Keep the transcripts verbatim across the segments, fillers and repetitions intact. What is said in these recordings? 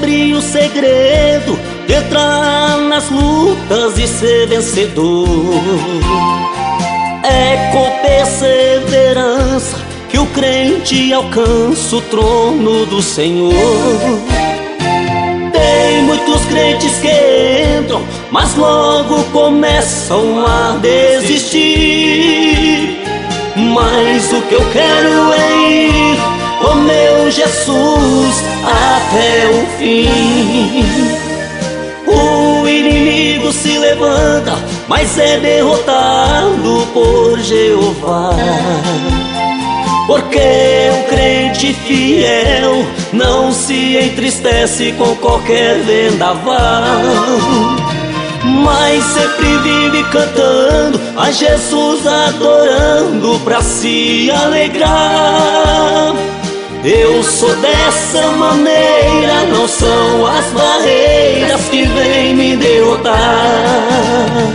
descobri o segredo de entrar nas lutas e ser vencedor. É com perseverança que o crente alcança o trono do Senhor. Tem muitos crentes que entram, mas logo começam a desistir. Mas o que eu quero é ir com meu Jesus até o fim. O inimigo se levanta, mas é derrotado por Jeová. Porque o crente fiel não se entristece com qualquer vendaval, mas sempre vive cantando a Jesus, adorando pra se alegrar. Eu sou dessa maneira, não são as barreiras que vêm me derrotar.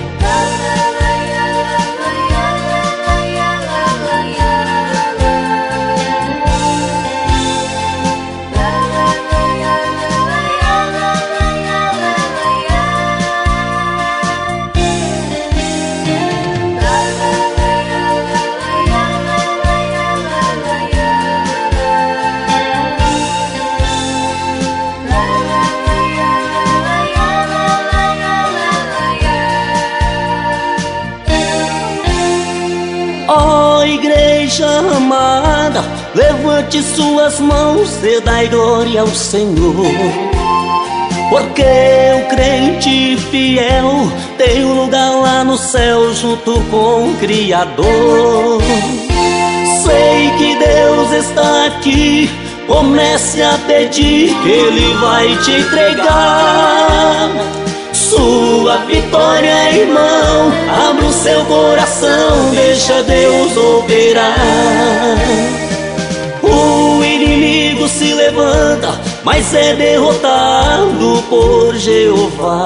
Ó oh, igreja amada, levante suas mãos e dai glória ao Senhor. Porque o crente fiel tem um lugar lá no céu junto com o Criador. Sei que Deus está aqui, comece a pedir que Ele vai te entregar sua vitória, irmão. Abra o seu coração, deixa Deus operar. O inimigo se levanta, mas é derrotado por Jeová.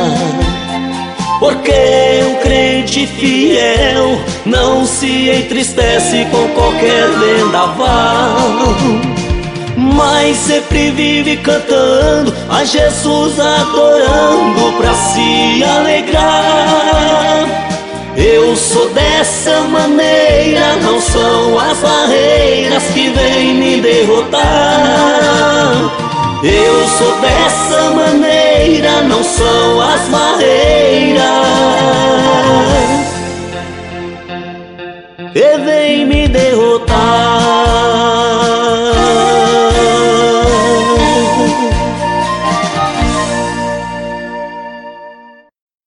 Porque o crente fiel não se entristece com qualquer vendaval, mas sempre vive cantando a Jesus, adorando pra se alegrar. Eu sou dessa maneira, não são as barreiras que vêm me derrotar. Eu sou dessa maneira, não são as barreiras que vêm me derrotar.